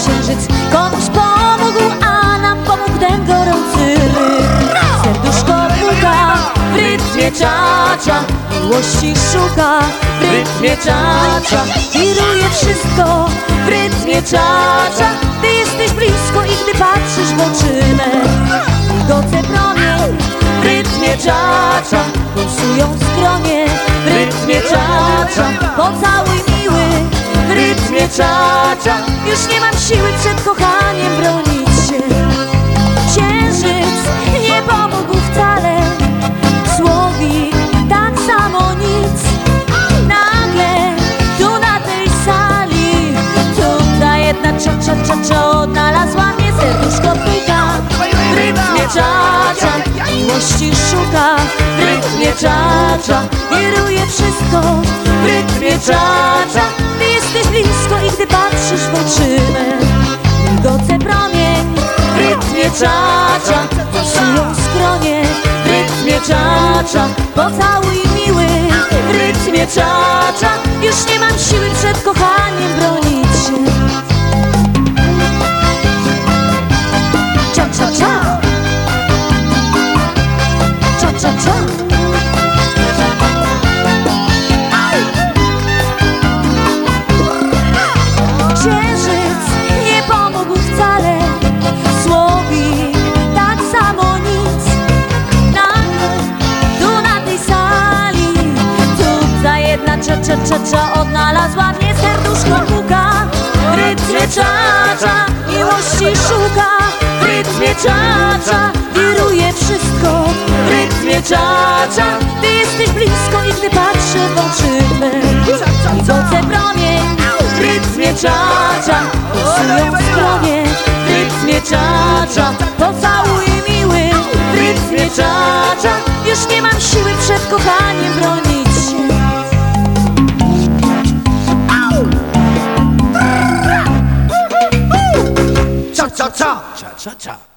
księżyc komuś pomógł, a nam pomógł ten gorący rytm. Serduszko puka w rytmie cza-cza, miłości szuka w rytmie cza-cza. Wiruje wszystko w rytmie cza-cza. Ty jesteś blisko i gdy patrzysz w oczy me, migoce promień w rytmie cza-cza. Pulsują skronie w rytmie cza-cza. Pocałuj miły w rytmie cza-cza. Już nie mam siły przed kochaniem bronić się. Księżyc nie pomógł wcale, słowik tak samo nic. Nagle tu na tej sali, tutaj jedna cza-cza-cza-cza odnalazła mnie. Serduszko puka w rytmie cza-cza, miłości szuka w rytmie cza-cza. Wiruje wszystko w rytmie cza-cza. Ty jesteś blisko i gdy patrzysz w oczy me, migoce promień w rytmie cza-cza. Pulsują skronie w rytmie cza-cza. Pocałuj miły w rytmie cza-cza. Już nie mam siły przed kochaniem bronić się. Cza-cza-cza, cza-cza-cza. Księżyc nie pomógł wcale, słowik tak samo nic. Nagle tu na tej sali, tutaj jedna cza-cza-cza-cza odnalazła mnie. Serduszko puka w rytmie cza-cza, miłości szuka w rytmie cza-cza. Wiruje wszystko w rytmie cza-cza. Ty jesteś blisko i gdy patrzę w oczy me, migoce promień w rytmie cza-cza. Pulsują skronie w rytmie cza-cza. Pocałuj miły w rytmie cza-cza. Już nie mam siły przed kochaniem bronić się. Cha cha cha, cha cha cha.